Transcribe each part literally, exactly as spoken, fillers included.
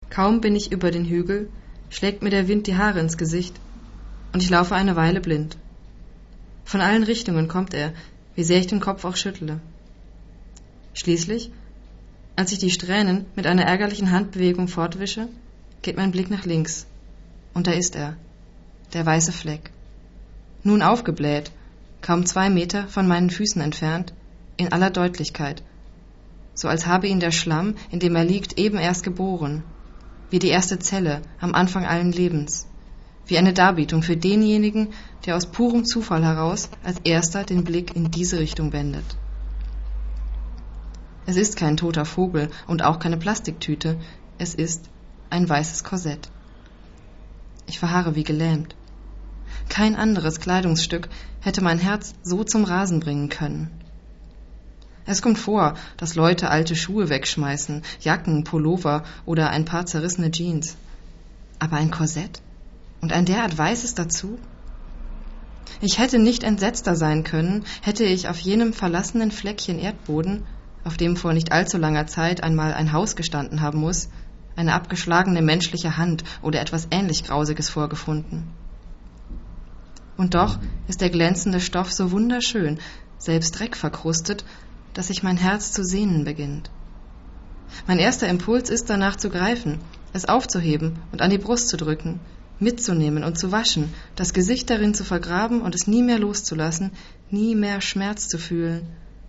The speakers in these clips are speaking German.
Kaum bin ich über den Hügel, schlägt mir der Wind die Haare ins Gesicht, und ich laufe eine Weile blind. Von allen Richtungen kommt er, wie sehr ich den Kopf auch schüttle. Schließlich, als ich die Strähnen mit einer ärgerlichen Handbewegung fortwische, geht mein Blick nach links, und da ist er, der weiße Fleck. Nun aufgebläht, kaum zwei Meter von meinen Füßen entfernt, in aller Deutlichkeit, so als habe ihn der Schlamm, in dem er liegt, eben erst geboren, wie die erste Zelle am Anfang allen Lebens, wie eine Darbietung für denjenigen, der aus purem Zufall heraus als erster den Blick in diese Richtung wendet. Es ist kein toter Vogel und auch keine Plastiktüte, es ist ein weißes Korsett. Ich verharre wie gelähmt. Kein anderes Kleidungsstück hätte mein Herz so zum Rasen bringen können. Es kommt vor, dass Leute alte Schuhe wegschmeißen, Jacken, Pullover oder ein paar zerrissene Jeans. Aber ein Korsett? Und ein derart weißes dazu? Ich hätte nicht entsetzter sein können, hätte ich auf jenem verlassenen Fleckchen Erdboden, auf dem vor nicht allzu langer Zeit einmal ein Haus gestanden haben muss, eine abgeschlagene menschliche Hand oder etwas ähnlich Grausiges vorgefunden. Und doch ist der glänzende Stoff so wunderschön, selbst dreckverkrustet, dass sich mein Herz zu sehnen beginnt. Mein erster Impuls ist, danach zu greifen, es aufzuheben und an die Brust zu drücken, mitzunehmen und zu waschen, das Gesicht darin zu vergraben und es nie mehr loszulassen, nie mehr Schmerz zu fühlen.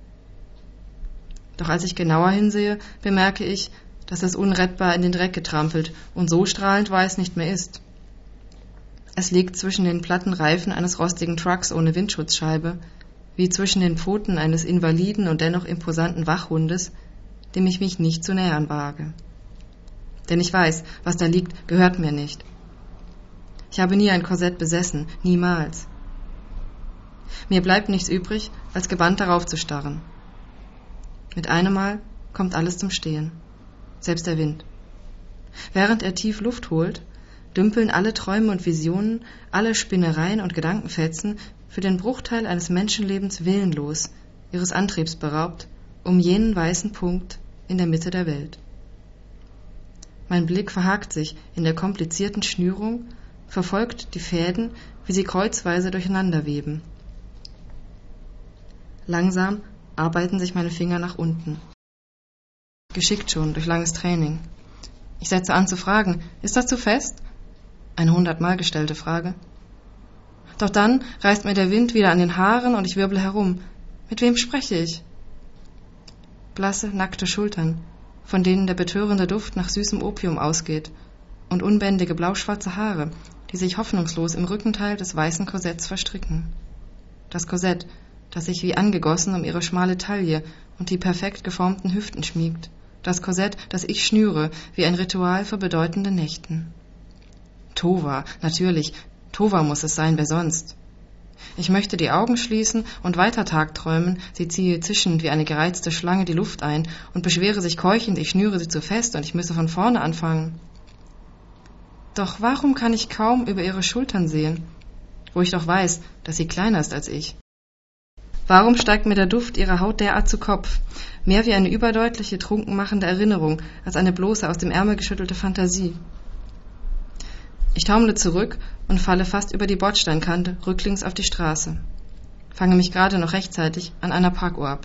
Doch als ich genauer hinsehe, bemerke ich, dass es unrettbar in den Dreck getrampelt und so strahlend weiß nicht mehr ist. Es liegt zwischen den platten Reifen eines rostigen Trucks ohne Windschutzscheibe, wie zwischen den Pfoten eines invaliden und dennoch imposanten Wachhundes, dem ich mich nicht zu nähern wage. Denn ich weiß, was da liegt, gehört mir nicht. Ich habe nie ein Korsett besessen, niemals. Mir bleibt nichts übrig, als gebannt darauf zu starren. Mit einem Mal kommt alles zum Stehen, selbst der Wind. Während er tief Luft holt, dümpeln alle Träume und Visionen, alle Spinnereien und Gedankenfetzen für den Bruchteil eines Menschenlebens willenlos, ihres Antriebs beraubt, um jenen weißen Punkt in der Mitte der Welt. Mein Blick verhakt sich in der komplizierten Schnürung, verfolgt die Fäden, wie sie kreuzweise durcheinander weben. Langsam arbeiten sich meine Finger nach unten. Geschickt schon, durch langes Training. Ich setze an zu fragen, ist das zu fest? Eine hundertmal gestellte Frage. Doch dann reißt mir der Wind wieder an den Haaren und ich wirbel herum. Mit wem spreche ich? Blasse, nackte Schultern, von denen der betörende Duft nach süßem Opium ausgeht, und unbändige blauschwarze Haare, die sich hoffnungslos im Rückenteil des weißen Korsetts verstricken. Das Korsett, das sich wie angegossen um ihre schmale Taille und die perfekt geformten Hüften schmiegt. Das Korsett, das ich schnüre, wie ein Ritual für bedeutende Nächten. Tova, natürlich, Tova muss es sein, wer sonst? Ich möchte die Augen schließen und weiter tagträumen, sie ziehe zischend wie eine gereizte Schlange die Luft ein und beschwere sich keuchend, ich schnüre sie zu fest und ich müsse von vorne anfangen. Doch warum kann ich kaum über ihre Schultern sehen, wo ich doch weiß, dass sie kleiner ist als ich? Warum steigt mir der Duft ihrer Haut derart zu Kopf, mehr wie eine überdeutliche, trunkenmachende Erinnerung, als eine bloße aus dem Ärmel geschüttelte Fantasie? Ich taumle zurück und falle fast über die Bordsteinkante rücklings auf die Straße, fange mich gerade noch rechtzeitig an einer Parkuhr ab.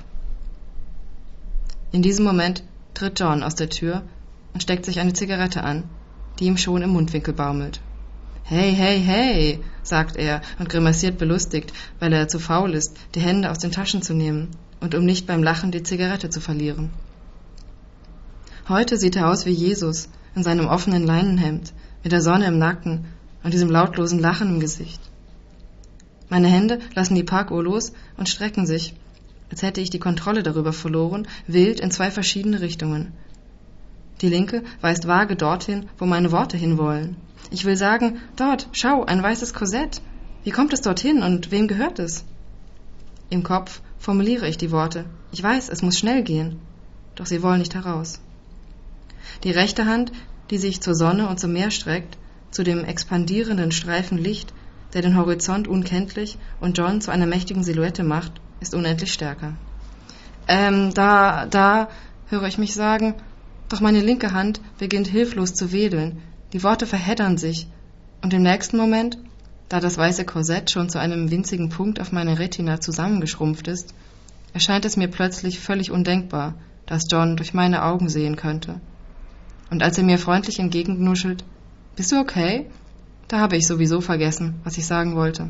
In diesem Moment tritt John aus der Tür und steckt sich eine Zigarette an, die ihm schon im Mundwinkel baumelt. »Hey, hey, hey«, sagt er und grimassiert belustigt, weil er zu faul ist, die Hände aus den Taschen zu nehmen und um nicht beim Lachen die Zigarette zu verlieren. Heute sieht er aus wie Jesus in seinem offenen Leinenhemd, mit der Sonne im Nacken und diesem lautlosen Lachen im Gesicht. Meine Hände lassen die Parkuhr los und strecken sich, als hätte ich die Kontrolle darüber verloren, wild in zwei verschiedene Richtungen. Die linke weist vage dorthin, wo meine Worte hinwollen. Ich will sagen, dort, schau, ein weißes Korsett. Wie kommt es dorthin und wem gehört es? Im Kopf formuliere ich die Worte. Ich weiß, es muss schnell gehen. Doch sie wollen nicht heraus. Die rechte Hand, die sich zur Sonne und zum Meer streckt, zu dem expandierenden Streifen Licht, der den Horizont unkenntlich und John zu einer mächtigen Silhouette macht, ist unendlich stärker. Ähm, da, da, höre ich mich sagen, Doch meine linke Hand beginnt hilflos zu wedeln, die Worte verheddern sich, und im nächsten Moment, da das weiße Korsett schon zu einem winzigen Punkt auf meiner Retina zusammengeschrumpft ist, erscheint es mir plötzlich völlig undenkbar, dass John durch meine Augen sehen könnte. Und als er mir freundlich entgegennuschelt, »Bist du okay?«, da habe ich sowieso vergessen, was ich sagen wollte.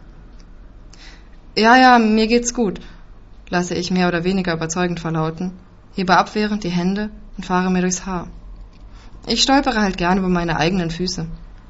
»Ja, ja, mir geht's gut«, lasse ich mehr oder weniger überzeugend verlauten, hebe abwehrend die Hände und fahre mir durchs Haar. Ich stolpere halt gern über meine eigenen Füße.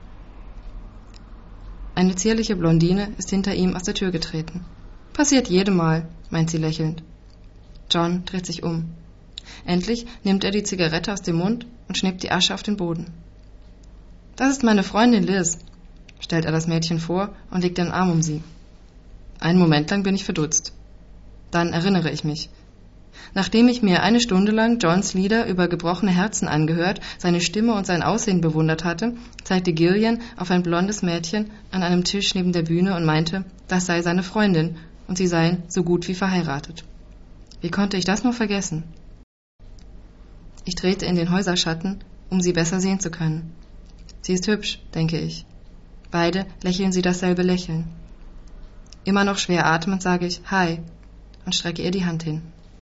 Eine zierliche Blondine ist hinter ihm aus der Tür getreten. »Passiert jedem Mal«, meint sie lächelnd. John dreht sich um. Endlich nimmt er die Zigarette aus dem Mund und schnippt die Asche auf den Boden. »Das ist meine Freundin Liz«, stellt er das Mädchen vor und legt den Arm um sie. Einen Moment lang bin ich verdutzt. Dann erinnere ich mich. Nachdem ich mir eine Stunde lang Johns Lieder über gebrochene Herzen angehört, seine Stimme und sein Aussehen bewundert hatte, zeigte Gillian auf ein blondes Mädchen an einem Tisch neben der Bühne und meinte, das sei seine Freundin und sie seien so gut wie verheiratet. Wie konnte ich das nur vergessen? Ich trete in den Häuserschatten, um sie besser sehen zu können. Sie ist hübsch, denke ich. Beide lächeln sie dasselbe Lächeln. Immer noch schwer atmend sage ich Hi und strecke ihr die Hand hin.